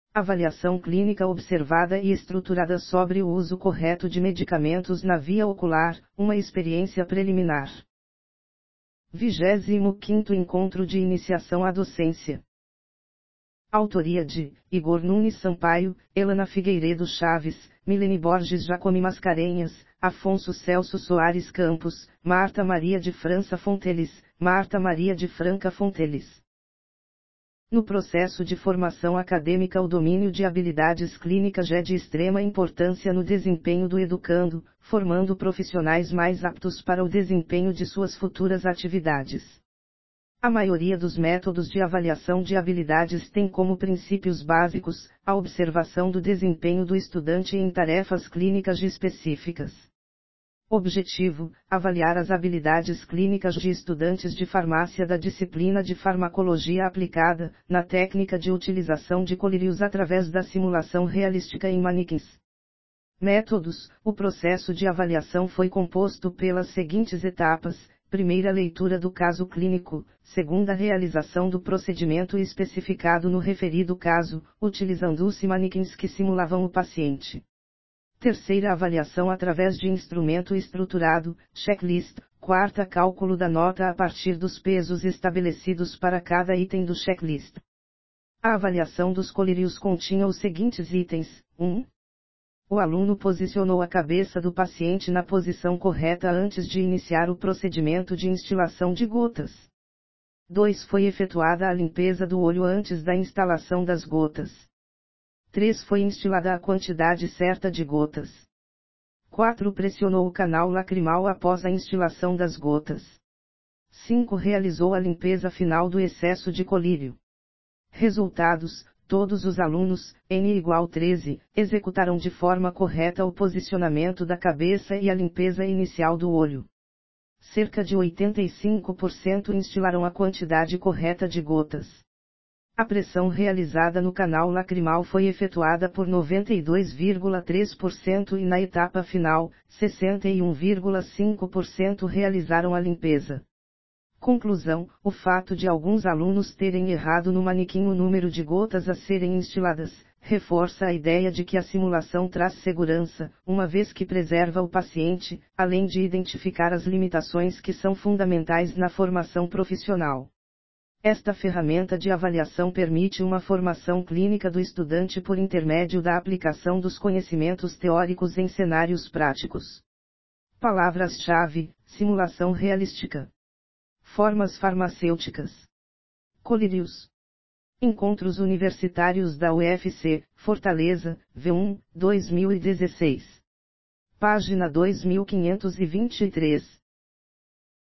Avaliação clínica observada e estruturada sobre o uso correto de medicamentos na via ocular, uma experiência preliminar. 25º Encontro de Iniciação à Docência. Autoria de Igor Nunes Sampaio, Elana Figueiredo Chaves, Milene Borges Jacome Mascarenhas, Afonso Celso Soares Campos, Marta Maria de França Fonteles, Marta Maria de Franca Fonteles. No processo de formação acadêmica, o domínio de habilidades clínicas é de extrema importância no desempenho do educando, formando profissionais mais aptos para o desempenho de suas futuras atividades. A maioria dos métodos de avaliação de habilidades tem como princípios básicos a observação do desempenho do estudante em tarefas clínicas específicas. Objetivo: avaliar as habilidades clínicas de estudantes de farmácia da disciplina de farmacologia aplicada, na técnica de utilização de colírios através da simulação realística em manequins. Métodos: o processo de avaliação foi composto pelas seguintes etapas: primeira, leitura do caso clínico; segunda, realização do procedimento especificado no referido caso, utilizando-se manequins que simulavam o paciente. Terceira, avaliação através de instrumento estruturado, checklist. Quarta, cálculo da nota a partir dos pesos estabelecidos para cada item do checklist. A avaliação dos colírios continha os seguintes itens: 1. O aluno posicionou a cabeça do paciente na posição correta antes de iniciar o procedimento de instilação de gotas. 2. Foi efetuada a limpeza do olho antes da instalação das gotas. 3. Foi instilada a quantidade certa de gotas. 4. Pressionou o canal lacrimal após a instilação das gotas. 5. Realizou a limpeza final do excesso de colírio. Resultados: todos os alunos, N igual 13, executaram de forma correta o posicionamento da cabeça e a limpeza inicial do olho. Cerca de 85% instilaram a quantidade correta de gotas. A pressão realizada no canal lacrimal foi efetuada por 92,3% e na etapa final, 61,5% realizaram a limpeza. Conclusão: o fato de alguns alunos terem errado no manequim o número de gotas a serem instiladas, reforça a ideia de que a simulação traz segurança, uma vez que preserva o paciente, além de identificar as limitações que são fundamentais na formação profissional. Esta ferramenta de avaliação permite uma formação clínica do estudante por intermédio da aplicação dos conhecimentos teóricos em cenários práticos. Palavras-chave: simulação realística. Formas farmacêuticas. Colírios. Encontros Universitários da UFC, Fortaleza, V1, 2016. Página 2523.